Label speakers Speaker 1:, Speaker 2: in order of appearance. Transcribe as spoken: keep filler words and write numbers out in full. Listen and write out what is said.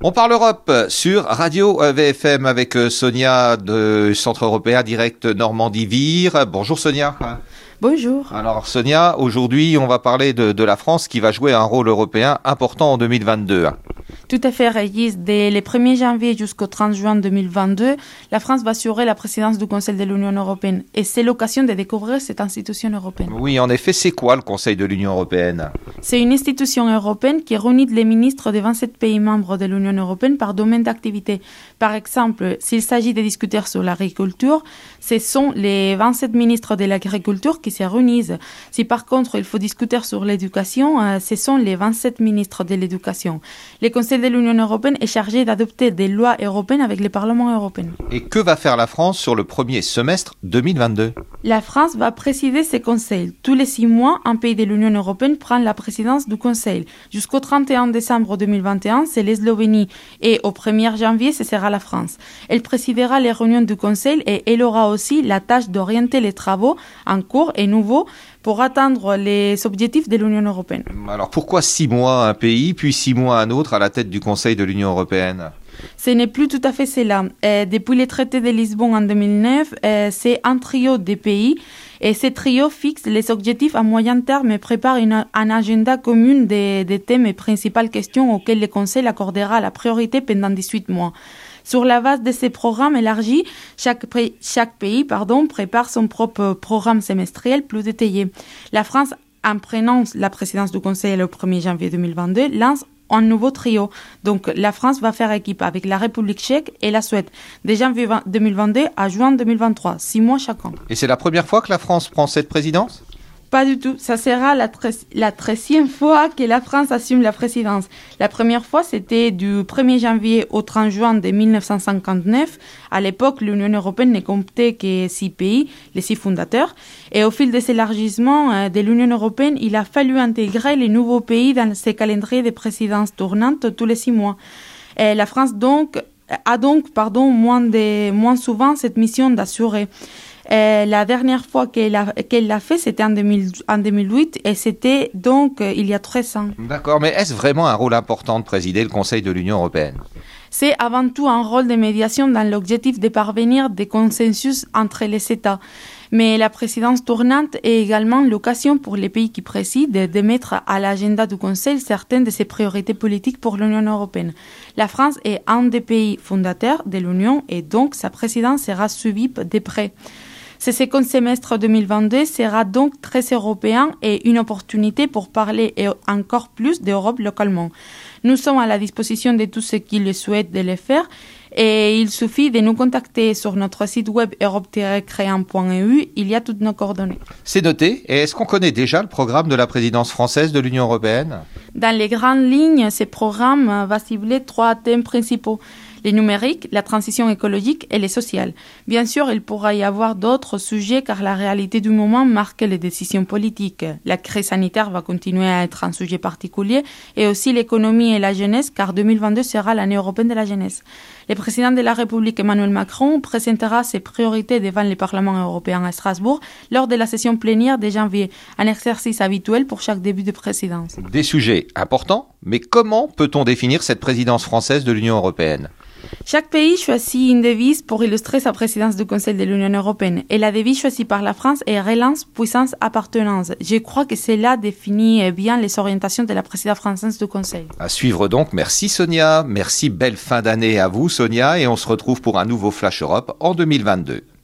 Speaker 1: On parle Europe sur Radio V F M avec Sonia du Centre européen Direct Normandie-Vire. Bonjour Sonia.
Speaker 2: Bonjour.
Speaker 1: Alors Sonia, aujourd'hui on va parler de, de la France qui va jouer un rôle européen important en deux mille vingt-deux.
Speaker 2: Tout à fait, Régis. Dès le premier janvier jusqu'au trente juin deux mille vingt-deux, la France va assurer la présidence du Conseil de l'Union européenne. Et c'est l'occasion de découvrir cette institution européenne.
Speaker 1: Oui, en effet, c'est quoi le Conseil de l'Union européenne ?
Speaker 2: C'est une institution européenne qui réunit les ministres des vingt-sept pays membres de l'Union européenne par domaine d'activité. Par exemple, s'il s'agit de discuter sur l'agriculture, ce sont les vingt-sept ministres de l'agriculture qui se réunissent. Si par contre il faut discuter sur l'éducation, ce sont les vingt-sept ministres de l'éducation. Le Conseil de l'Union européenne est chargé d'adopter des lois européennes avec le Parlement européen.
Speaker 1: Et que va faire la France sur le premier semestre deux mille vingt-deux ?
Speaker 2: La France va présider ce Conseil. Tous les six mois, un pays de l'Union européenne prend la présidence du Conseil. Jusqu'au trente et un décembre deux mille vingt et un, c'est l'Eslovénie. Et au premier janvier, ce sera la France. Elle présidera les réunions du Conseil et elle aura aussi la tâche d'orienter les travaux en cours et nouveaux pour atteindre les objectifs de l'Union européenne.
Speaker 1: Alors pourquoi six mois un pays, puis six mois un autre à la tête du Conseil de l'Union européenne ?
Speaker 2: Ce n'est plus tout à fait cela. Euh, depuis le traité de Lisbonne en deux mille neuf, euh, c'est un trio de pays et ce trio fixe les objectifs à moyen terme et prépare une, un agenda commun des, des thèmes et principales questions auxquelles le Conseil accordera la priorité pendant dix-huit mois. Sur la base de ces programmes élargis, chaque, chaque pays pardon, prépare son propre programme semestriel plus détaillé. La France, en prenant la présidence du Conseil le premier janvier deux mille vingt-deux, lance un nouveau trio. Donc, la France va faire équipe avec la République tchèque et la Suède, de janvier deux mille vingt-deux à juin deux mille vingt-trois, six mois chacun.
Speaker 1: Et c'est la première fois que la France prend cette présidence ?
Speaker 2: Pas du tout. Ça sera la, tre- la treizième fois que la France assume la présidence. La première fois, c'était du premier janvier au trente juin de mille neuf cent cinquante-neuf. À l'époque, l'Union européenne ne comptait que six pays, les six fondateurs. Et au fil des élargissements de l'Union européenne, il a fallu intégrer les nouveaux pays dans ces calendriers de présidence tournantes tous les six mois. Et la France donc, a donc pardon, moins, de, moins souvent cette mission d'assurer. Euh, la dernière fois qu'elle a, qu'elle l'a fait, c'était en, deux mille, en deux mille huit et c'était donc euh, il y a treize ans.
Speaker 1: D'accord, mais est-ce vraiment un rôle important de présider le Conseil de l'Union européenne ?
Speaker 2: C'est avant tout un rôle de médiation dans l'objectif de parvenir des consensus entre les États. Mais la présidence tournante est également l'occasion pour les pays qui président de mettre à l'agenda du Conseil certaines de ses priorités politiques pour l'Union européenne. La France est un des pays fondateurs de l'Union et donc sa présidence sera suivie de près. Ce second semestre deux mille vingt-deux sera donc très européen et une opportunité pour parler encore plus d'Europe localement. Nous sommes à la disposition de tous ceux qui le souhaitent de le faire et il suffit de nous contacter sur notre site web europe tiret créan point e u. Il y a toutes nos coordonnées.
Speaker 1: C'est noté. Et est-ce qu'on connaît déjà le programme de la présidence française de l'Union européenne ?
Speaker 2: Dans les grandes lignes, ce programme va cibler trois thèmes principaux. Les numériques, la transition écologique et les sociales. Bien sûr, il pourra y avoir d'autres sujets car la réalité du moment marque les décisions politiques. La crise sanitaire va continuer à être un sujet particulier et aussi l'économie et la jeunesse car deux mille vingt-deux sera l'année européenne de la jeunesse. Le président de la République Emmanuel Macron présentera ses priorités devant le Parlement européen à Strasbourg lors de la session plénière de janvier, un exercice habituel pour chaque début de présidence.
Speaker 1: Des sujets importants, mais comment peut-on définir cette présidence française de l'Union européenne ?
Speaker 2: Chaque pays choisit une devise pour illustrer sa présidence du Conseil de l'Union européenne. Et la devise choisie par la France est « Relance, puissance, appartenance ». Je crois que cela définit bien les orientations de la présidence française du Conseil.
Speaker 1: À suivre donc. Merci Sonia. Merci, belle fin d'année à vous Sonia. Et on se retrouve pour un nouveau Flash Europe en deux mille vingt-deux.